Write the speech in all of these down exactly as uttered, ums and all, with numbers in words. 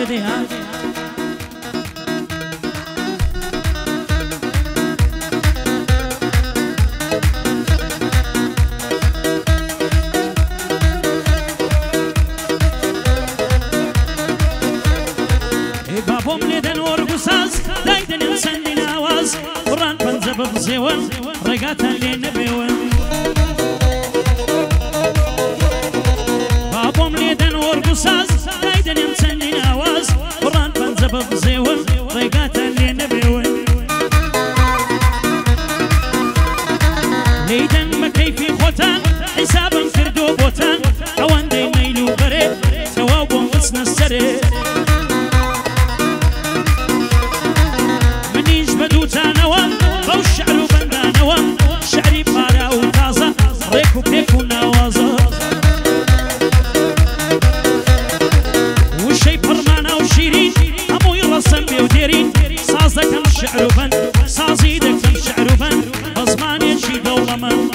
بديها بابوم لدن ورقصاز دايدن انسان نواز قران بنزب بزيون رقاتا لنبيون بابوم لدن ورقصاز دايدن انسان نواز قران بنزب بزيون رقاتا لنبيون ليدن مكيفي خوتان حسابا كردو بوتان اوان دي ميلو بري توابون وصنا السري بو الشعر بندانوا شعري بارا وتازا ريكو بيكو نوازا وشي برمانا وشيرين همو يرسم بيوديرين سازدكم شعر بند سازيدكم شعر بند بزماني شي دولة من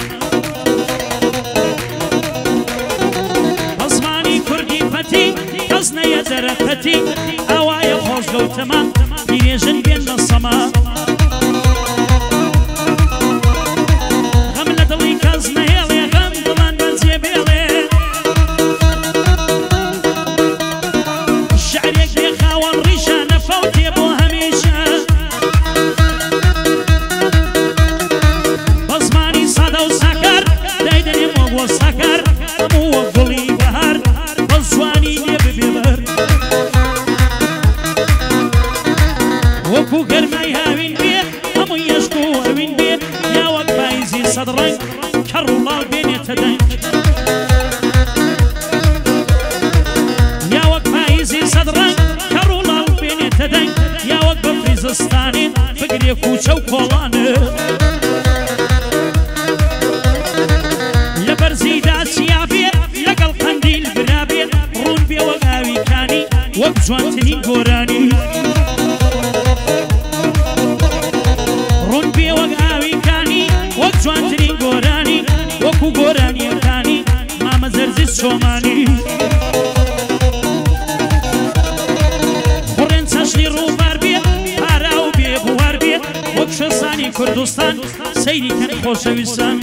بزماني كردي فتي كزنا يزر فتي اوايا خوش قوتما بيريجن بين السما كوچو كولانه لبرزيدا سيابي لقل قنديل برابي رون بي وقاوي كاني وقجوانتني قوراني رون بي وقاوي كاني وقجوانتني قوراني وكو قوراني كاني ماما زرزي الشوماني خورين ساشلي روبار بي هاراو بي بوار بي وكشساني كردستان سيري كان خوشويستان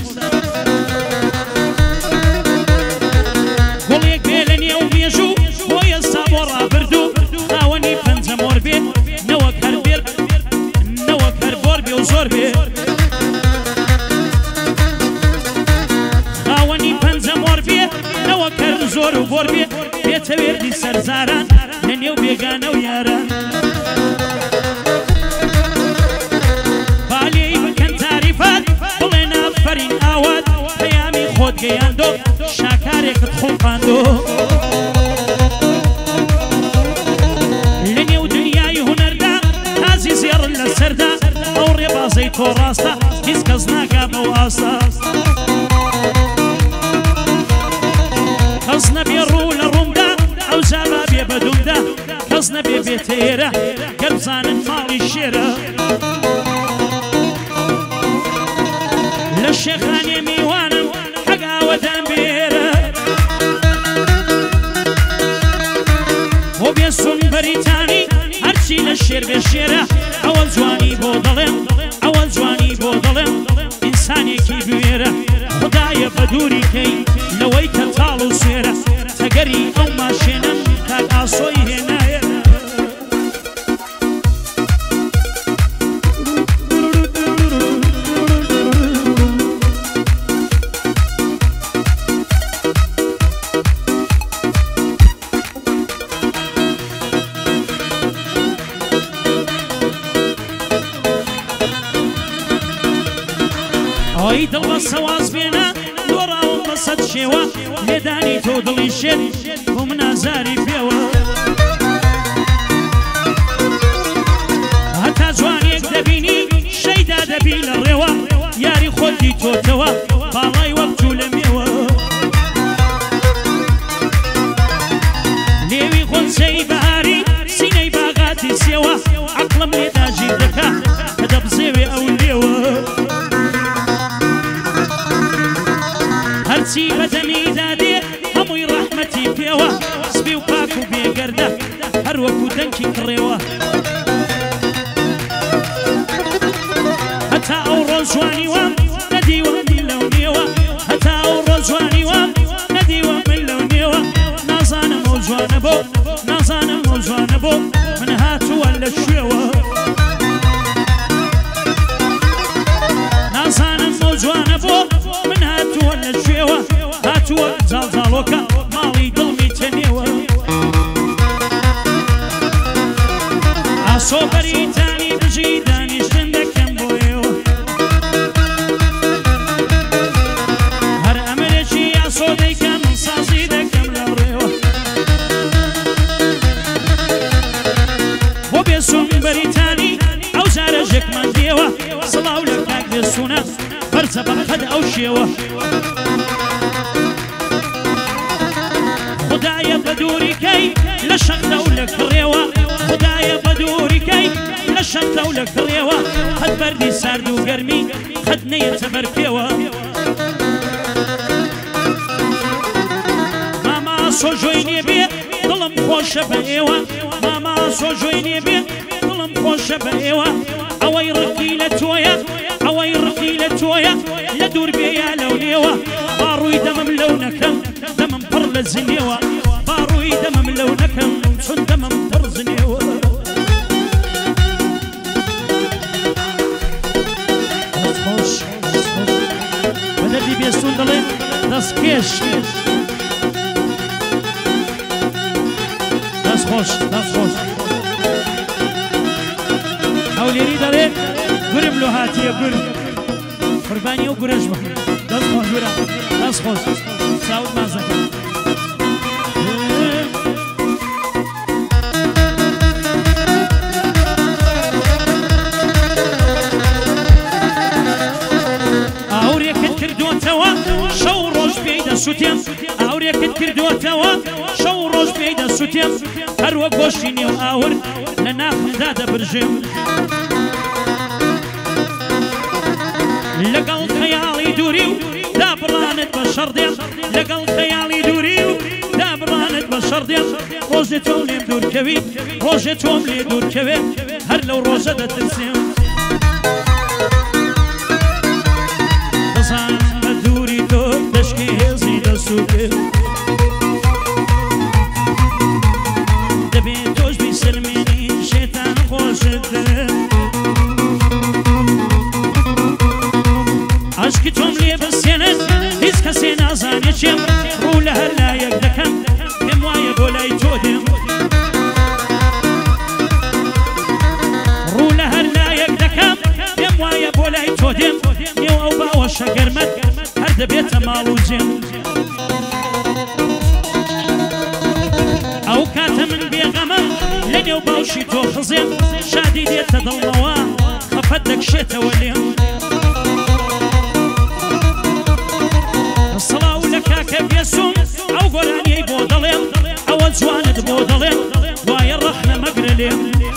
قوليك بيلني وبيجو ويا سابورا بردو خاوني بنزمور بي نوك هربير نوك هربور بي وزور بي خاوني بنزمور بي نوك هرزور وبور بي بيتوير دي سرزاران لنيو بيغانا وياران گیاندو شکاری کت خوباندو لنیو دنیای هنر دا تازی زیر لسر دا اوری بازی تو راستا هیچ کس نگم و آستا کس نبی رو لروم دا او زبا بی بدون دا کس نبی بی تیره گرزان مالی شیره لشیخانی میوانم ودان بيره وبيسون بريتاني هرشي للشير بالشيره اول جواني بوضلم اول جواني بوضلم انساني كي بيره خدايا بدوري كي لويت طالو سيره تقري او ماشينم تاك اصوي هنايا عيد الله سواز بينا دورا ومصد شوا لداني تودلي الشر ومنا زاري فيوا هتا جوانيك دبيني شيدا دبيل الروا ياري خودي توتوا بالاي وقتو لميوا ليوي خود سي بهاري سيني باغاتي سيوا عقلم لداجي دكا كدب زيوي او ليوا هرسي بدمي دادي هموي رحمتي فيوا سبي وباكو بيقرده هر وكو خەلکی کڕێوە هەتا ئەو ڕۆژوانی وام نەدیوە من لەو نێوە هەتا ئەو ڕۆژوانی وام نەدیوە من لەو نێوە نازانم ئەو جوانە بۆ نازانم ئەو جوانە بۆ من هاتووە لە شوێوە نازانم ئەو جوانە بۆ من هاتووە لە شوێوە هاتووە جاڵجاڵۆکە ماڵی دڵمی تەنێوە ئاسۆبەری تانی دژی دانیشتن دەکەم بۆ ئێوە هەر ئەمرێکی ئاسۆ دەیکەم من سازی دەکەم لە ڕێوە بۆ بێسوم بەریتانی ئەو جارە ژێکمان دێوە سڵاو لە کاک بێسوونە بەرزە بەقەد ئەو شێوە خدایە بە دووریکەی لە شەختە و لە کڕێوە خدایە بە دووریکەی لە شەختە و لە کڕێوە قەت بەردی سارد و گەرمی قەت نەیەتە بەر پێوە ماما سۆژۆی نێبێ دڵم خۆشە بە ئێوە ماما سۆژۆی نێبێ دڵم خۆشە بە ئێوە ئەوەی ڕقی لە تۆیە ئەوەی ڕقی لە تۆیە لە دوور بێیە لەو نێوە باڕووی دەمم لەو نەکەم دەمم پڕ لە زنێوە باڕووی دەمم لەو نەکەم چون دەمم پڕ زنێوە دەستخۆش بە دەردی بێستون دەڵێن دەستکێش دەستخۆش دەستخۆش ئەو لێری دەڵێن گورم لۆ هاتیە گر قوربانی ئەو گورەش بە دەستخۆش گورە دەستخۆش چاوت مازەکە ئاورێکت کردوتەوە شەو ڕۆژ پێی دەسووتێم ئاورێکت کردوتەوە شەو ڕۆژ پێی دەسووتێم هەروە گۆشتی نێو ئاور لە ناخمدا دەبرژێم لەگەڵ خەیاڵی دووری و دابڕانت بە شەڕدێم لەگەڵ خەیاڵی دووری و دابڕانت بە شەڕدێم ڕۆژێ تۆم لێم دوورکەوی ڕۆژێ تۆم لێ دوورکەوێ هەر لەو ڕۆژە دەترسێم دەزانم بە دووری تۆ دەشکی هێزی دەسووتێ دەبێت تۆش بیسەلمێنی شێتان خۆشت دەم عشقی تۆم لێ بەسێنن هیچ کەسێ نازانێت چێم ڕوو لە هەر لایەک دەکەم پێم وایە بۆ لای تۆ دێم ڕوو لە هەر لایەک دەکەم پێم وایە بۆ لای تۆ دێم نێو ئەو باوەشە گەرمەت هەر دەبێتە ماڵ و جێم ئەو کاتە من بێغەمەم لە نێو باوشی تۆ خزێم شادی دێتە دڵمەوە خەفەت دەکشێتەوە لێم سڵاو لە کاکە بێسوم ئەو گۆرانیەی بۆ دەڵێم ئەوە جوانت بۆ دەڵێم وایە ڕەخنە مەگرە لێم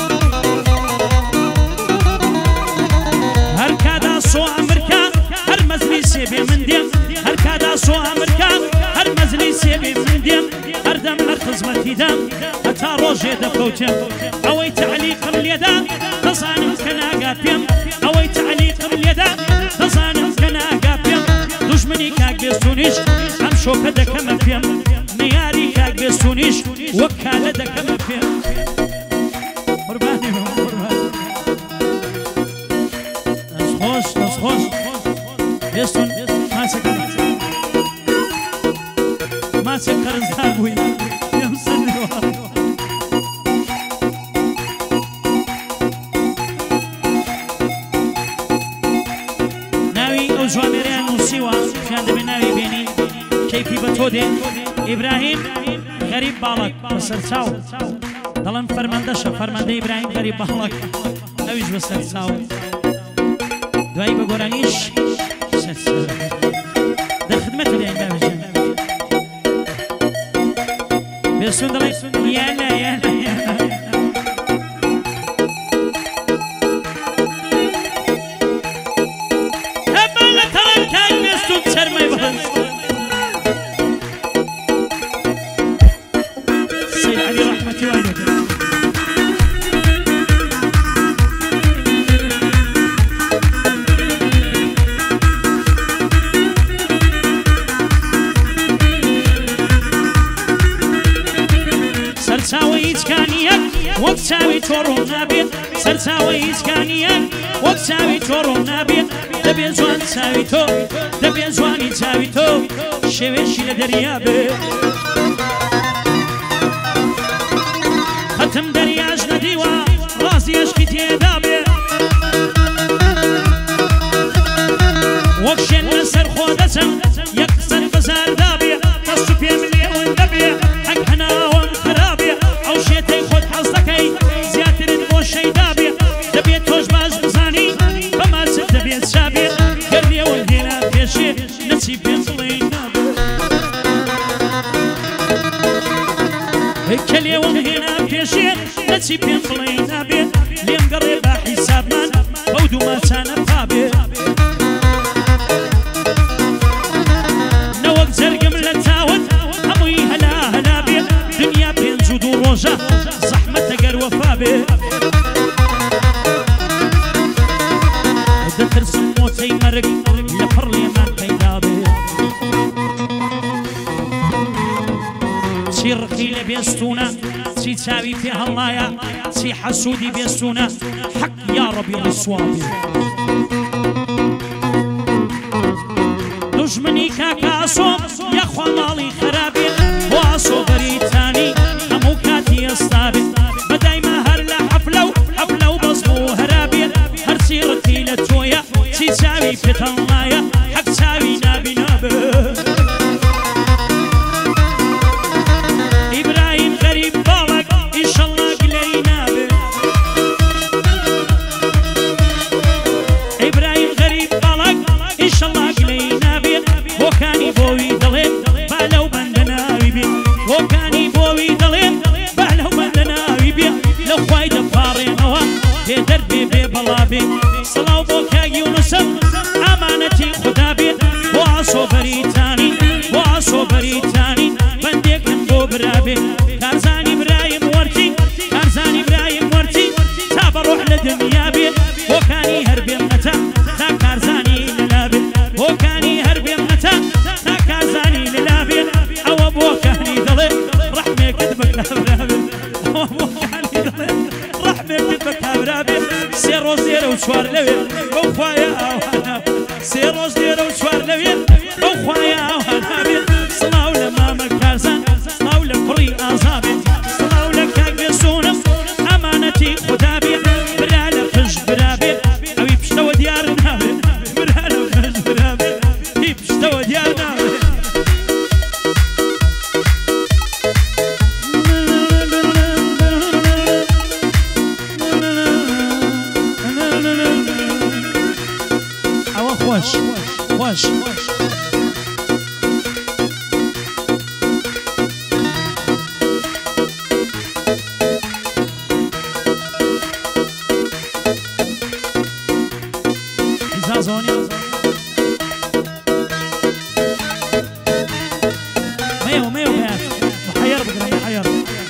هەر کادا سۆ ئەمریکا هەر مەزلی سێبێ من دێم هەر کادا سۆ ئەمریکا هەر مەزلی سێبێ من دێم هەردەم هەر خزمەتی دەم هەتا ڕۆژێ دەکەوتێم ئەوەی تعلیقم لێدا دەزانم کە ناگا پێم ئەوەی تعلیقم لێدا دەزانم کە ناگا پێم دوژمنی کاک بێستونیش ئەم شۆکە دەکەمە پێم نەیاری کاک بێستونیش وەک کالە دەکەمە پێم قوربانی بم قوربان دەستخۆش دەستخۆش بێستون ماسێک ماسێک قەرزدار بووی پێم سەردەوە ناوی ئەو جوامێرەیان نووسیوە پیان دەبێت ناوی بێنی کەیفی بە تۆ دێن ئیبراهیم غەریب باڵک بەسەر چاو دەڵێن فەرمەندەشە فەرمەندە ئیبراهیم غەریب باڵک ئەویش بەسەر چاو دوایی بە گۆرانیش دەخدمەتی دێن داویژێن بێسون دەڵێ یانە یانە یانە هەبە لە تەڵێن کاک بێستون چەرمەی بڵند سید علی ڕەحمەتی وای لێ چاوی تۆ ڕوو نابێ سەرچاوی هیچکانیەک وەک چاوی تۆ ڕوو نابێ دەبێ جوان چاوی تۆ دەبێ جوانی چاوی تۆ شێوێشی لە دەریا بێ هەتم دەریاش نەدیوە ڕازی عشقی تێدا بێ وەک شێن لەسەر خۆ دەچم یەک قسەت بەزاردا بێ دەست و پێم لێون دەبێ هەک هەناوەم خرابێ ئەو شێتەی خۆت حەز دەکەی زیاترت بۆ شەیدا بێ دەبێت تۆش باش بزانی بەماچت دەبێت چابێ گەر لێون هێنا پێشێ نەچی پێم بڵێ کە لێون هێنا پێشێ نەچی پێم بڵێ نابێ لێم گەڕێ بە حیسابمان بەو دوو ماچانە پابێ نەوەک جەرگم لە چاوت هەمووی هەلا هەلا بێ دنیا پێنج و دوو ڕۆژە زەحمەتە گەر وەفا بێ دەترسم مۆچەی مەرگ لە پڕ لێمان پەیدا بێ چی ڕقی لە بێستونە چی چاوی پێ هەڵایە چی حەسوودی بێستونە حەق یا ڕەبی ڕسوابێ دژمنی کاکە ئاسۆ یاخوا ماڵی خرابێ بۆ ئاسۆ بەریتانی هەموو کاتی ئێستا بێ بەدایمە هەر لە حەفلە و حەفلە و بەزم و هەرابێ هەرچی ڕقی لە تۆیە چی چاوی پێت هەڵایە حەق چاوی نابینا بێ سڵاو بۆ کاگی و نووسم ئامانەتی خودا بێت بۆ ئاسۆ بەریتانی بۆ ئاسۆ بەریتانی بەندێکم بۆ برابێ کارزانی برایم وەرتی کارزانی برایم وەرتی تا بەڕۆح لە دنیا بێت بۆکانی هەر بێم نەتا تا کارزانی لەلا بێت بۆکانی هەر بێم نەتا تا کارزانی لەلا بێت ئەوە بۆکانی دەڵێ ڕەحمێکت بە کابرا بێت ئەوە بۆکانی دەڵێ ڕەحمێکت بە کابرا بێت سێ ڕۆژ لێرە و چوار لەوێ بەو خوایە ئاوانە سێ ڕۆژ لێرە و چوار لەوێ بەو خوایە ئاوانە بێت سڵاو لە مامە کارزان سڵاو لە کوڕی ئازا بێت سڵاو لە کاک بێسوونم ئەمانەتی خودا بێت برا لە پشت برا بێت ئەوی پشتەوە دیار نابێت برا لە پشت برا بێت هی پشتەوە دیار نابێت خوش خوش زازوني ميو ميو محير بقرا محير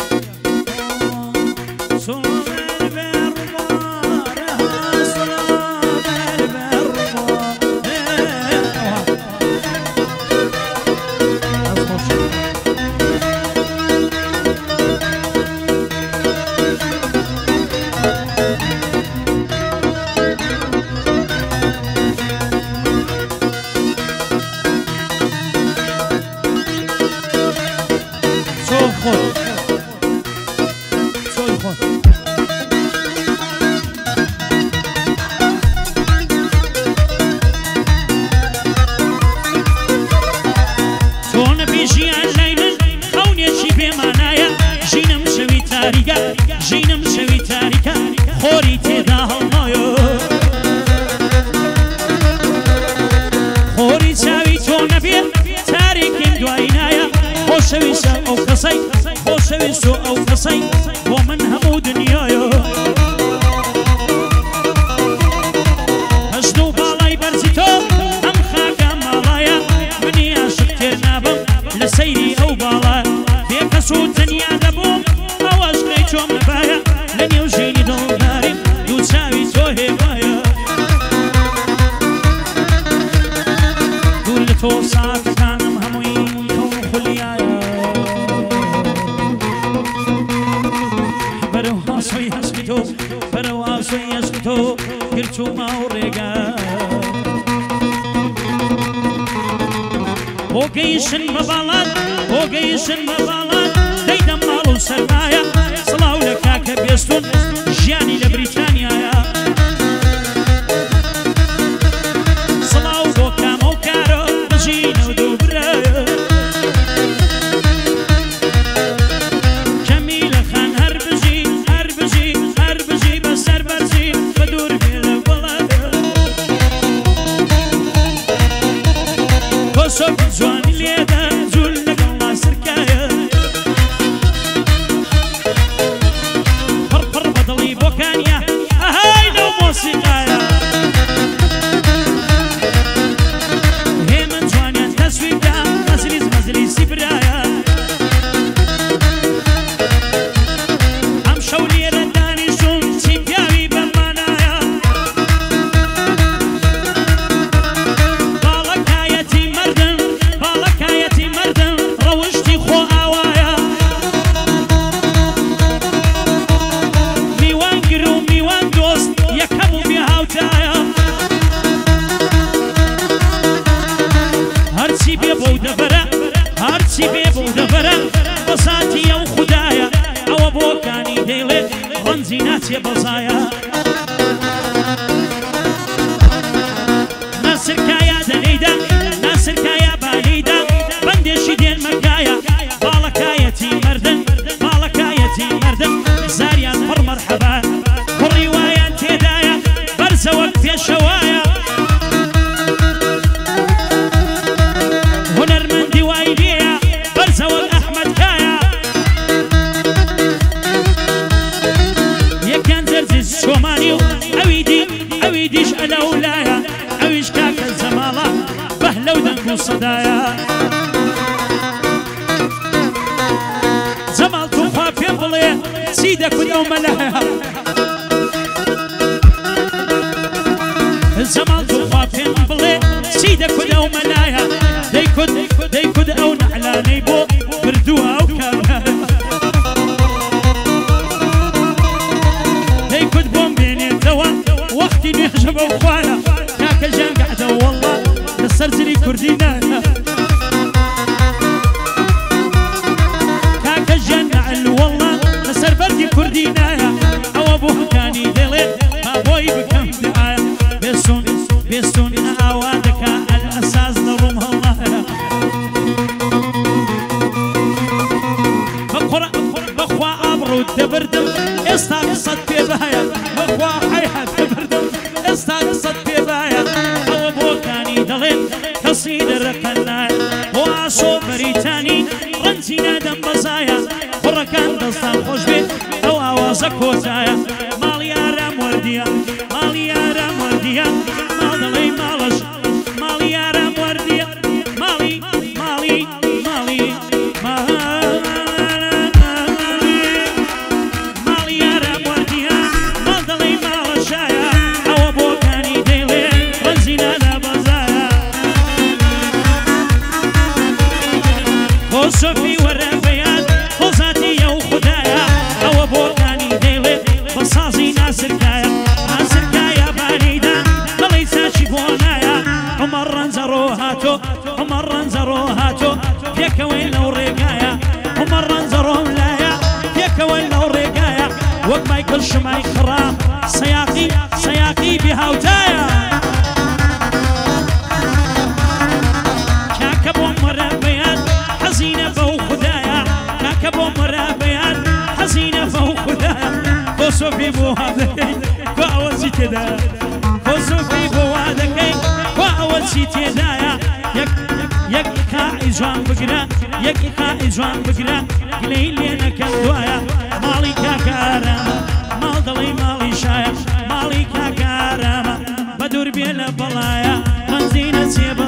ژینم شەوی تاریکە خۆری تێدا هەڵمایە خۆری چاوی تۆ نەبێت تاریکین دوای نایە خۆشەویستە ئەو کەسەی خۆشەویست و ئەو کەسەی بۆ من هەموو دنیایە هەشت و باڵای بەرزی تۆ ئەم خاکە ماڵایە منی عاشق تێر نابم لە سەیری ئەو باڵە بێکەس و تەنیا دەبووم ئەوەش قەی چۆم نەبایە لە نێو ژینی دڵداریم دوو چاوی تۆ هێوایە دوور لە تۆ ساتەکانم هەمووی خەون خولیایە بەرەو هاسۆی پێچوومە و ڕێگە بۆ گەیشتن بە باڵات بۆ گەیشتن بە باڵات دەیدەم ماڵ و سەرمایە سڵاو لە کاکە بێستون ژیانی لە بریتانیایە سڵاو بۆ کامە و کارۆ بژینە و دووبرایە جەمیلە خان هەر بژی هەر بژی هەر بژی بەسەر بەرزی بە دوور بێ لە وڵاتە کۆسۆک جوانی لێدە جوول لەگەڵ ناسرکایە پڕپڕ بەدڵی بۆکانیا ئەهای لەو مۆسیقایە هێمن جوانیان تەسویبدا مەزلیز مەزلیسی برایە ئەم شەو لێرە دانیشتون چی پیاوی بەرمانایە باڵەکایەتی مەردن باڵەکایەتی مەردن ڕەوشتی خۆ ئاوایە میوان گر و میوان دۆست یەکەم و بێ هاوتایە هەرچی بێ بەو دەبەرە هەرچی بێ بەو دەبەرە بەساتی ئەو خودایە ئەوە بۆکانی دەیڵێ ڕەنجی ناچێ بەزایە ناسرکایە دەنەیدا ناسرکایە بانەیدا بەندێشی دێن مەکایە باڵەکایەتی مەردن باڵەکایەتی مەردن زاریان پڕ مەرحەبا کوڕی وایان تێدایە بەرزەوە پێشەوایە هونەرمەندی وای لێیە بەرزەوە ئەحمەدکایە یەکیان جەرجز شۆمانی و ئەوی دی ئەوی دیش ئەلەولایە ئەویش کاکە جەماڵە بەهلە و دەنگ و سەدایە جەماڵ توخوا پێم بڵێ چی دەکوت ئەو مەلایە جەماڵ توخوا پێم بڵێ چی دەکوت ئەو مەلایە دەیکوت دەیکوت ئەو نەعلانەی بۆ بردووە ئەو کارایە دەیکوت بۆم بێنێتەوە وەختی نوێژە بەو خوایە کاکە ژیان گەعدە وەڵڵا لەسەر جلی کوردی نایە کاکە ژیان نەعل وەڵڵا لەسەر بەردی کوردی نایە ئەوە بۆ هەکانی دەڵێ با بۆی بکەم دعایە بێسون بێسون ئاوا دەکا ئەلئەساس دەڕوم هەڵایە بەخوا ئابڕوت دەبردم ئێستا قسەت پێ بایە بەخوا حەیحەت دەبردم ئێستا قسەت پێ بایە ئەوە بۆکانی دەڵێن کەسی دەرەکەن نایە بۆ ئاسۆ بەریتانی ڕەنجی نادەم بەزایە کوڕەکان دەستان خۆش بێت ئەو ئاوازە کۆتایە ماڵی ئارام وەردیە ماڵی ئارام وەردیە ماڵ دەڵێی ماڵەش ماڵی ئارام وەردیە ماڵی ماڵی ماڵی ماڵی ئارام وەردیە ماڵ دەڵێی ماڵەشایە ئەوە بۆکانی دەیڵێ ڕەنجی نادا بەزایە بۆ سۆفی وەرە بەیان بۆ زاتی ئەو خودایە ئەوە بۆکانی دەیڵێ بە سازی ناسرکایە ناسرکایە بانەیدا دڵی چاچی بۆ نایە عومەر ڕەنجەڕۆ هاتۆ عومەر ڕەنجەڕۆ هاتۆ پێکەوەی لەو ڕێگایە عومەر ڕەنجەڕۆم لایە پێکەوەی لەو ڕێگایە وەک مایکل شمای خڕام سەیاقی سەیاقی بێهاوتایە کاکە بۆم وەرە بەیان حەزینە بەو خودایە کاکە بۆم وەرە بەیان حەزینە بەو خودایە بۆ سۆفی بۆ وا دەکەی بۆ ئەوە چی تێدایە بۆ سۆفی بۆ وا دەکەی بۆ ئەوە چی تێدایە یەک کاعی جوان بگرە یەک کاعی جوان بگرە گلەی لێ نەکەن دوایە ماڵی کاکە ئارامە ماڵ دەڵێی ماڵی شایە ماڵی کاکە ئارامە بە دوور بێ لە بەڵایە ڕەنجی نەچێ